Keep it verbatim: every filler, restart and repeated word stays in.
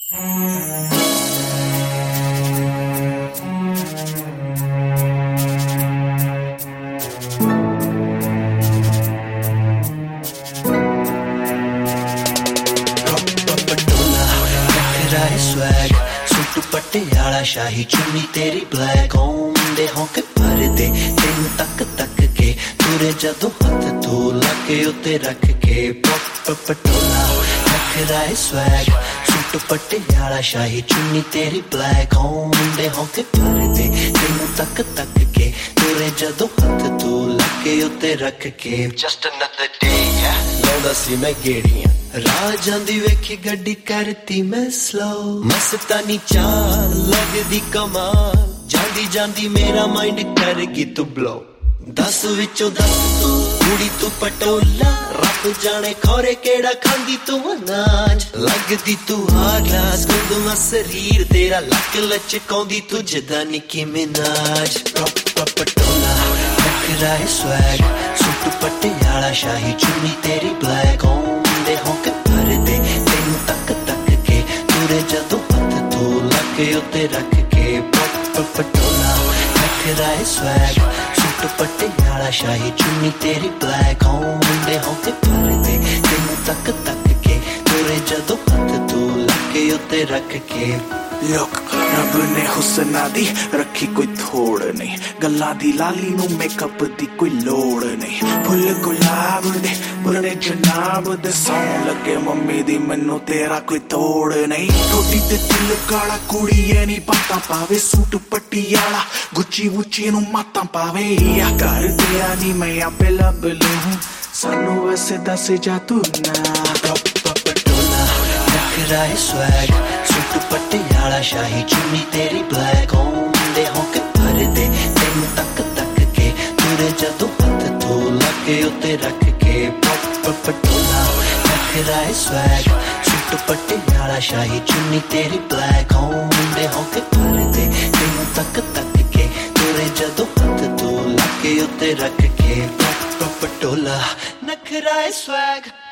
Swag suit Patiala शाही चुन्नी तेरी black होंदे होके भर दे तेन तक तक के तुरे जदों हथ तू लगे उत्ते रख के पप पटोला नखरा है स्वैग सूट पटियाला शाही चुन्नी तेरी ब्लैक होंदे होके भर दे तेन तक तक के तुरे जदों हथ तू लगे उत्ते रख के जस्ट अनदर डे लाउंदा सी मैं गेड़ियां राह जांदी वेखी गड्डी करती मैं स्लो मस्तानी चाल लगदी कमाल जांदी जांदी मेरा माइंड करगी तू ब्लो दस विचों दस तू कुड़ी तू पटोला रब जाने खोरे केड़ा खांदी तू अनाज लगदी तू हार ग्लास गुंदमा शरीर तेरा लक लचकाउंदी तू जदा निकी मिनाज पटोला नखरा है स्वैग सूट पटियाला शाही चुन्नी तेरी ब्लैक होंदे होके भर दे तेनू तक तक के तुरे जदों हथ तू लगे उत्ते रख के पप पटोला नखरा है स्वैग सूट पटियाला शाही चुन्नी तेरी ब्लैक होंदे होके भर दे तेनू तक तक के तुरे जदों हथ तू लगे उत्ते रख के लोक रब ने हुस्ना दी रखी कोई थोड़ नहीं गल्लां दी लाली नू मेकअप दी कोई लोड़ नहीं फुल गुलाब दे बुरने जनाब दे सौं लगे मम्मी दी मैनू तेरा कोई तोड़ नहीं ठोडी ते दिल काला कुड़ी ऐ नी पाता पावे सूट पटियाला गुच्ची वुच्ची नू माता पावे या कर दिया नी मैं आपे लब लूं सानू वैसे दस जा तू ना नखरा है स्वैग सूट पटियाला शाही चुन्नी तेरी ब्लैक होंदे होके भर दे तेनू तक तक के तुरे जदों हथ तू लगे उत्ते रख के पप पटोला नखरा है स्वैग सूट पटियाला शाही चुन्नी तेरी ब्लैक होंदे होके भर दे तेनू तक तक के तुरे जदों हथ तू लगे उत्ते रख के पप पटोला नखरा है स्वैग।